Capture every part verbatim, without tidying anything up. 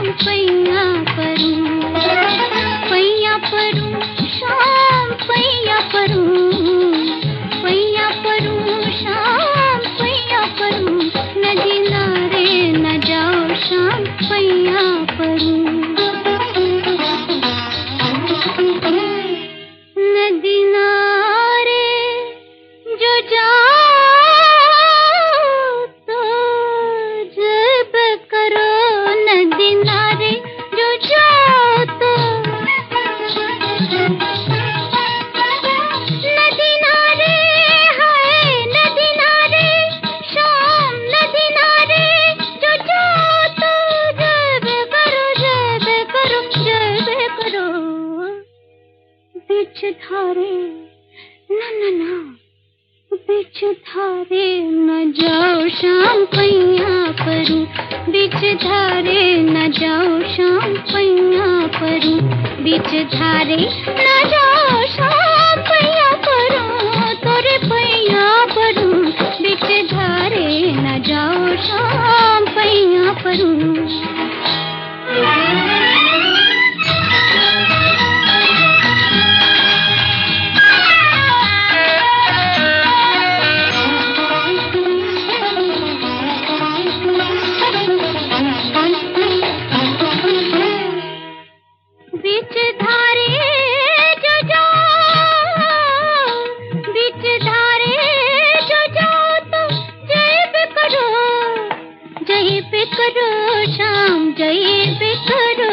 शाम पैया परूं, पैया परूं शाम पैया परूं, पैया परूं शाम पैया परूं, नदी नारे न जाओ शाम पैया परूं। नदी नारे जो जाओ तो जब करो, नदी नारे जो जाओ तो, नदी नारे हाय नदी नारे शाम, नदी नारे जो जाओ तो जब करो, जब करो, जब करो, बीच धारे ना ना ना, बीच धारे न जाओ शाम पैया परूं, बीच धारे न जाओ शाम पैया परूं, बीच धारे न जाओ शाम पैया परूं, तोरे पैया परूं, बीच धारे न जाओ शाम पैया परूं। बीच धारे जो जाओ, बीच धारे जो जाओ तो जय पे करो, जय पे करो शाम, जय पे करो।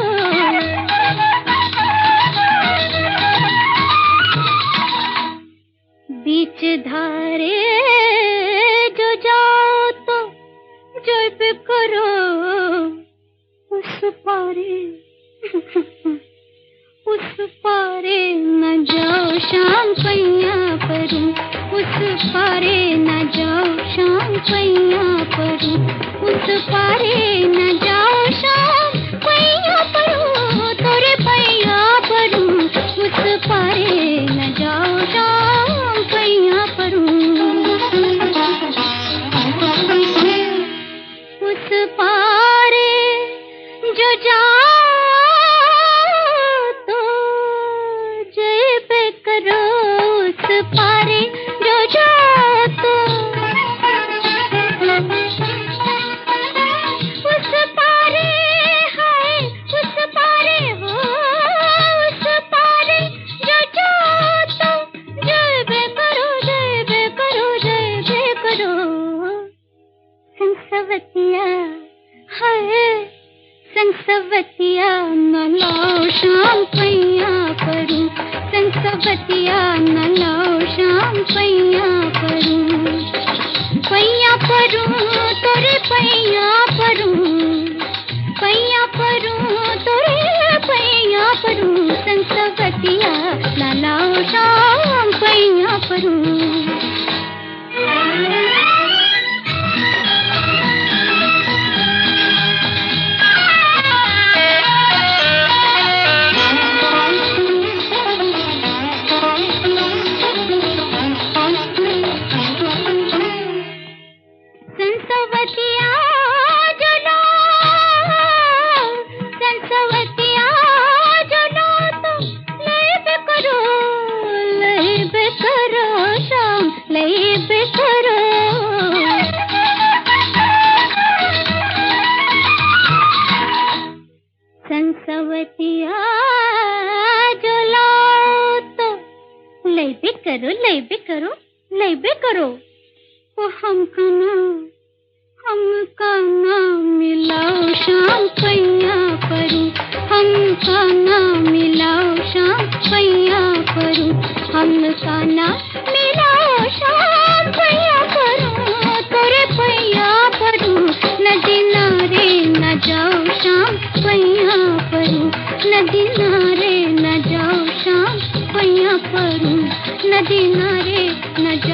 बीच धारे जो जाओ तो जय पे करो, उस पारे उस पारे न जाओ शाम पैया परूं, उस पारे न जाओ शाम पैया परूं, उस पारे न जाओ शाम पैया परूं, तोरे पैया परूं, उस पारे न जाओ शाम पैया परूं। उस पारे जो जाओ पारे जो जाओ तो, उस पारे हाय उस पारे हो, उस पारे जो जाओ तो जय बे करो, जय बे करो, जय बे करो। संसवतिया हाय संसवतिया न लाओ शाम पैया परूं, संसवतिया न लाओ शाम पैया परूं, पैया परूं तोरे पैया परूं, पैया परूं तोरे पैया परूं, संसवतिया न लाओ शाम पैया परूं। संसवतिया जो लाओ, संसवतिया जो लाओ तो ले बे करो, ले बे करो शाम, ले बे करो। संसवतिया जो लाओ तो ले बे करो, ले बे करो, ले बे करो। वो हमका ना हमका ना मिलाओ शाम पैया परूं, हमका ना मिलाओ शाम पैया परूं, हमका ना मिलाओ शाम पैया परूं, तोरे पैया परूं, नदी नारे न जाओ शाम पैया परूं, नदी नारे न जाओ शाम पैया परूं, नदी नारे न जाओ।